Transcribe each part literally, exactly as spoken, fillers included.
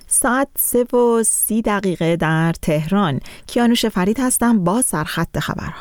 ساعت سه و سی دقیقه در تهران. کیانوش فرید هستم با سرخط خبرها.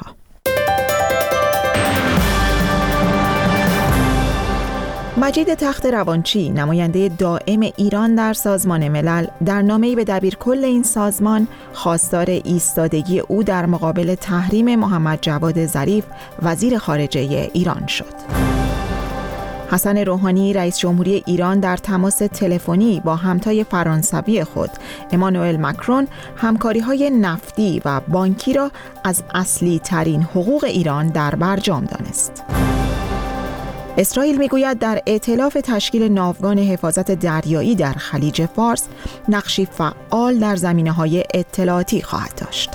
مجید تخت روانچی، نماینده دائم ایران در سازمان ملل، در نامه‌ای به دبیرکل این سازمان خواستار ایستادگی او در مقابل تحریم محمد جواد ظریف وزیر خارجه ایران شد. حسن روحانی، رئیس جمهوری ایران، در تماس تلفنی با همتای فرانسوی خود امانوئل مکرون همکاری‌های نفتی و بانکی را از اصلی ترین حقوق ایران در برجام دانست. اسرائیل میگوید در ائتلاف تشکیل ناوگان حفاظت دریایی در خلیج فارس نقشی فعال در زمینه‌های اطلاعاتی خواهد داشت.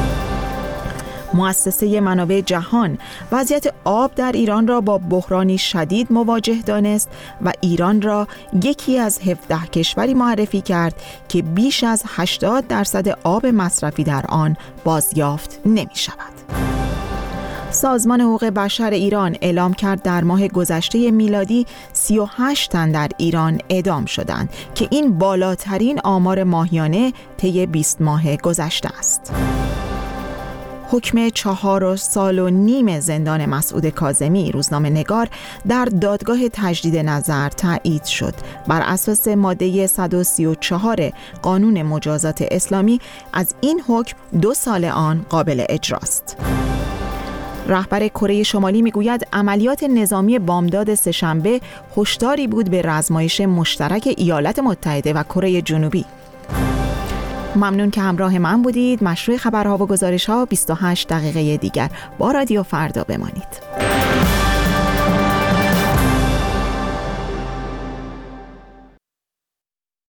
مؤسسه منابع جهان وضعیت آب در ایران را با بحرانی شدید مواجه دانست و ایران را یکی از هفده کشوری معرفی کرد که بیش از هشتاد درصد آب مصرفی در آن بازیافت نمی شود. سازمان حقوق بشر ایران اعلام کرد در ماه گذشته میلادی سی و هشت تن در ایران اعدام شدند که این بالاترین آمار ماهیانه طی بیست ماه گذشته است. حکم چهار سال و نیم زندان مسعود کاظمی، روزنامه‌نگار، در دادگاه تجدید نظر تایید شد. بر اساس ماده صد و سی و چهار قانون مجازات اسلامی از این حکم دو سال آن قابل اجراست. رهبر کره شمالی میگوید عملیات نظامی بامداد سه‌شنبه هشداری بود به رزمایش مشترک ایالات متحده و کره جنوبی. ممنون که همراه من بودید. مشروع خبرها و گزارش‌ها بیست و هشت دقیقه دیگر با رادیو فردا بمانید.